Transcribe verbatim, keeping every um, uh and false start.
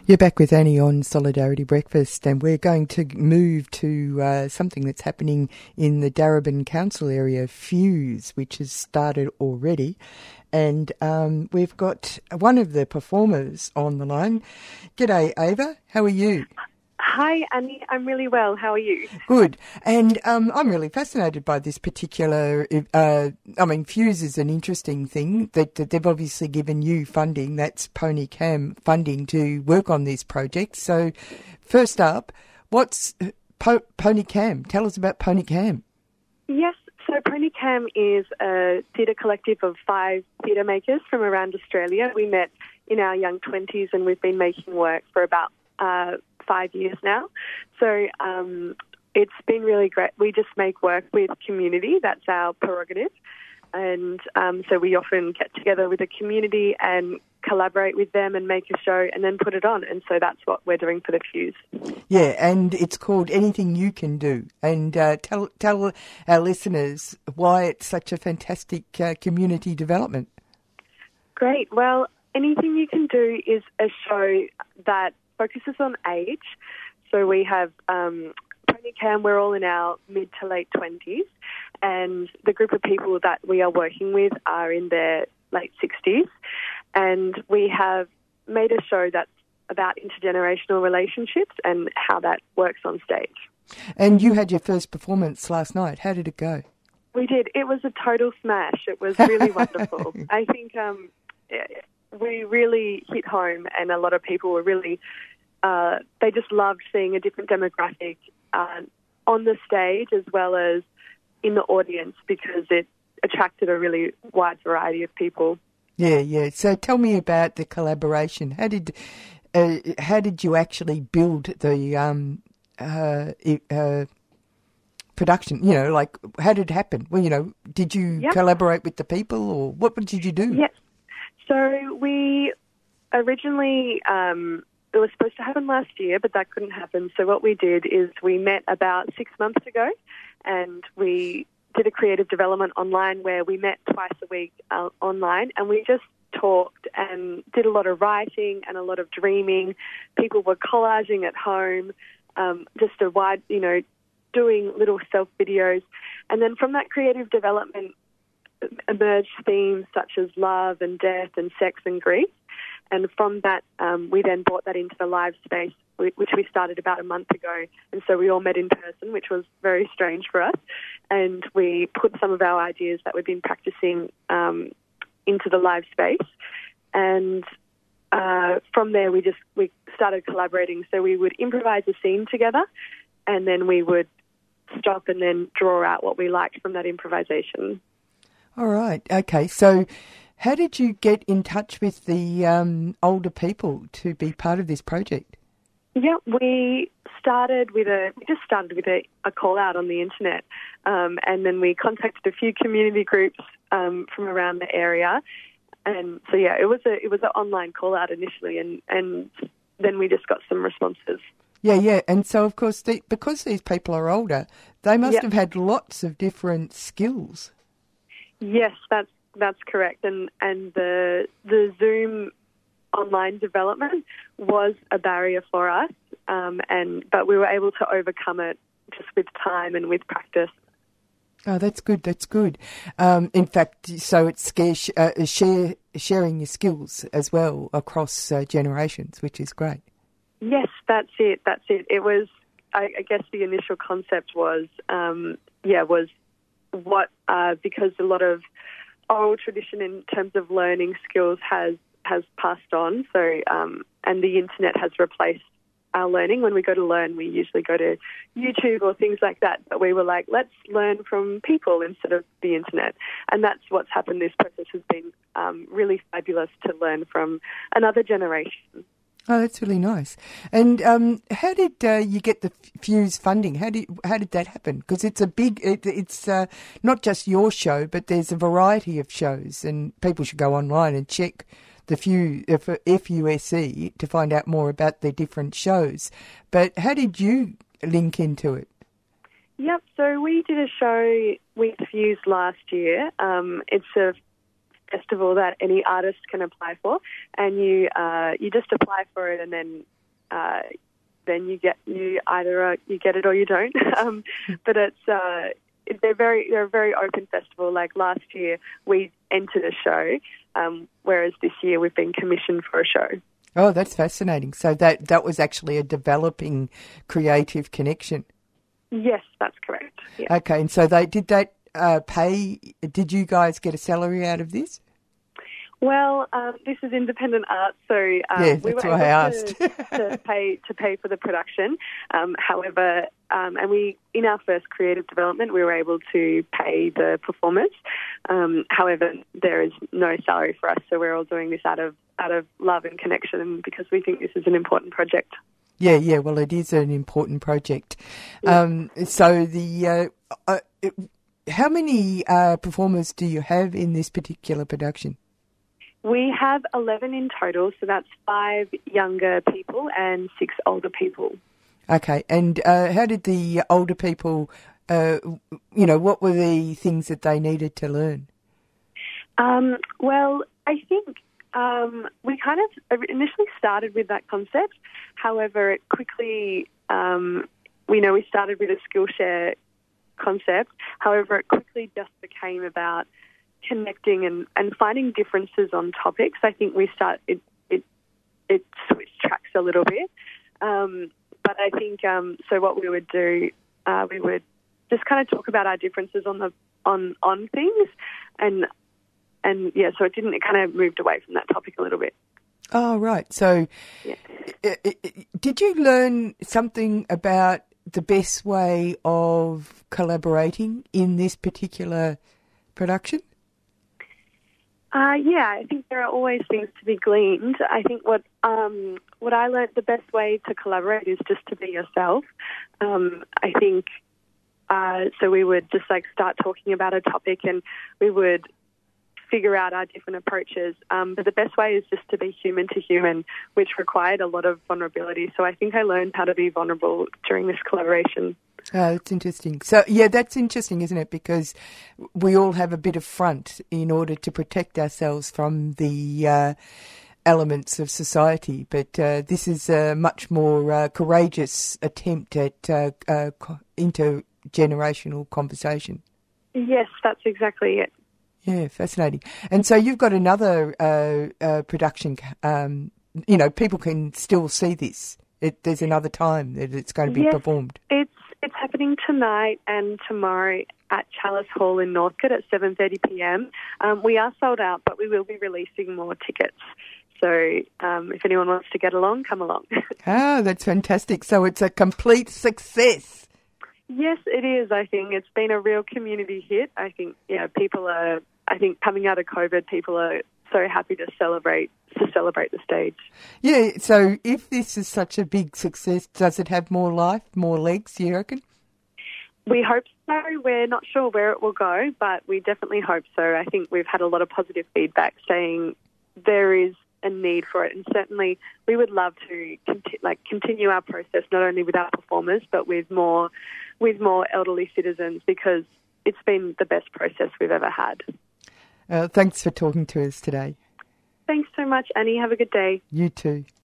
You're back with Annie on Solidarity Breakfast, and we're going to move to uh, something that's happening in the Darebin Council area, Fuse, which has started already. And um, we've got one of the performers on the line. G'day, Ava. How are you? Hi, Annie. I'm really well. How are you? Good. And um, I'm really fascinated by this particular, uh, I mean, Fuse is an interesting thing that, that they've obviously given you funding, that's Pony Cam funding to work on this project. So first up, what's po- Pony Cam? Tell us about Pony Cam. Yes. So Pony Cam is a theatre collective of five theatre makers from around Australia. We met in our young twenties and we've been making work for about uh, five years now. So um, it's been really great. We just make work with community. That's our prerogative. And um, so we often get together with the community and collaborate with them and make a show and then put it on. And so that's what we're doing for the Fuse. Yeah, and it's called Anything You Can Do. And uh, tell tell our listeners why it's such a fantastic uh, community development. Great. Well, Anything You Can Do is a show that focuses on age. So we have um, Pony Cam, we're all in our mid to late twenties, and the group of people that we are working with are in their late sixties. And we have made a show that's about intergenerational relationships and how that works on stage. And you had your first performance last night. How did it go? We did. It was a total smash. It was really wonderful. I think um, we really hit home, and a lot of people were really, uh, they just loved seeing a different demographic uh, on the stage as well as in the audience, because it attracted a really wide variety of people. Yeah, yeah. So tell me about the collaboration. How did uh, how did you actually build the um, uh, uh, production? You know, like how did it happen? Well, you know, did you yep. collaborate with the people, or what did you do? Yes. So we originally, um, it was supposed to happen last year, but that couldn't happen. So what we did is we met about six months ago, and we did a creative development online where we met twice a week uh, online, and we just talked and did a lot of writing and a lot of dreaming. People were collaging at home, um, just a wide, you know, doing little self videos. And then from that creative development emerged themes such as love and death and sex and grief. And from that, um, we then brought that into the live space, which we started about a month ago. And so we all met in person, which was very strange for us. And we put some of our ideas that we've been practicing um, into the live space. And uh, from there, we just we started collaborating. So we would improvise a scene together, and then we would stop and then draw out what we liked from that improvisation. All right. Okay. So how did you get in touch with the um, older people to be part of this project? Yeah, we started with a we just started with a, a call out on the internet, um, and then we contacted a few community groups um, from around the area, and so yeah, it was a it was an online call out initially, and, and then we just got some responses. Yeah, yeah, and so of course the, because these people are older, they must yep. have had lots of different skills. Yes, that's that's correct, and and the the Zoom online development was a barrier for us, um, and but we were able to overcome it just with time and with practice. Oh, that's good. That's good. Um, in fact, so it's scare, uh, share, sharing your skills as well across uh, generations, which is great. Yes, that's it. That's it. It was. I, I guess the initial concept was, um, yeah, was what uh, because a lot of oral tradition in terms of learning skills has. has passed on, so um, and the internet has replaced our learning. When we go to learn, we usually go to YouTube or things like that, but we were like, let's learn from people instead of the internet, and that's what's happened. This process has been um, really fabulous to learn from another generation. Oh, that's really nice. And um, how did uh, you get the Fuse funding? How did how did that happen? Because it's a big, it, it's uh, not just your show, but there's a variety of shows, and people should go online and check the Fuse, F U S E, to find out more about the different shows. But how did you link into it? Yep, so we did a show with Fuse last year. Um, it's a festival that any artist can apply for, and you uh, you just apply for it, and then uh, then you get you either uh, you get it or you don't. um, but it's uh, they're very they're a very open festival. Like last year, we entered a show, um, whereas this year we've been commissioned for a show. Oh, that's fascinating. So that that was actually a developing creative connection. Yes, that's correct. Yeah. Okay, and so they did that uh, pay. Did you guys get a salary out of this? Well, um, this is independent art, so um, yeah, we were why able I asked. to, to pay to pay for the production. Um, however, um, and we in our first creative development, we were able to pay the performers. Um, however, there is no salary for us, so we're all doing this out of out of love and connection, because we think this is an important project. Yeah, yeah. Well, it is an important project. Yeah. Um, so the uh, uh, it, how many uh, performers do you have in this particular production? We have eleven in total, so that's five younger people and six older people. Okay, and uh, how did the older people, uh, you know, what were the things that they needed to learn? Um, well, I think um, we kind of initially started with that concept. However, it quickly, um, we know we started with a Skillshare concept. However, it quickly just became about connecting and, and finding differences on topics. I think we start it it, it switched tracks a little bit, um, but I think um, so. What we would do, uh, we would just kind of talk about our differences on the on on things, and and yeah, so it didn't. It kind of moved away from that topic a little bit. Oh, right. So, yeah. it, it, did you learn something about the best way of collaborating in this particular production? Uh, yeah, I think there are always things to be gleaned. I think what um, what I learned, the best way to collaborate is just to be yourself. Um, I think uh, so. We would just like start talking about a topic, and we would figure out our different approaches. Um, but the best way is just to be human to human, which required a lot of vulnerability. So I think I learned how to be vulnerable during this collaboration. Oh, that's interesting. So, yeah, that's interesting, isn't it? Because we all have a bit of front in order to protect ourselves from the uh, elements of society. But uh, this is a much more uh, courageous attempt at uh, uh, intergenerational conversation. Yes, that's exactly it. Yeah, fascinating. And so you've got another uh, uh, production, um, you know, people can still see this. It, there's another time that it's going to be yes, performed. It's It's happening tonight and tomorrow at Chalice Hall in Northcote at seven thirty p.m. Um, we are sold out, but we will be releasing more tickets. So um, if anyone wants to get along, come along. Ah, that's fantastic. So it's a complete success. Yes, it is. I think it's been a real community hit. I think, yeah, people are, I think coming out of COVID, people are so happy to celebrate to celebrate the stage. Yeah, so if this is such a big success, does it have more life, more legs, you reckon? We hope so. We're not sure where it will go, but we definitely hope so. I think we've had a lot of positive feedback saying there is a need for it, and certainly we would love to conti- like continue our process not only with our performers but with more with more elderly citizens, because it's been the best process we've ever had. Uh, thanks for talking to us today. Thanks so much, Annie. Have a good day. You too.